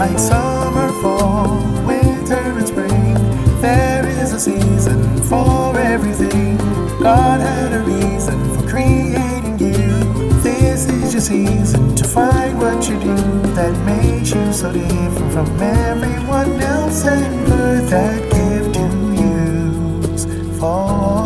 Like summer, fall, winter, and spring, there is a season for everything. God had a reason for creating you. This is your season to find what you do that makes you so different from everyone else, and put that gift to use for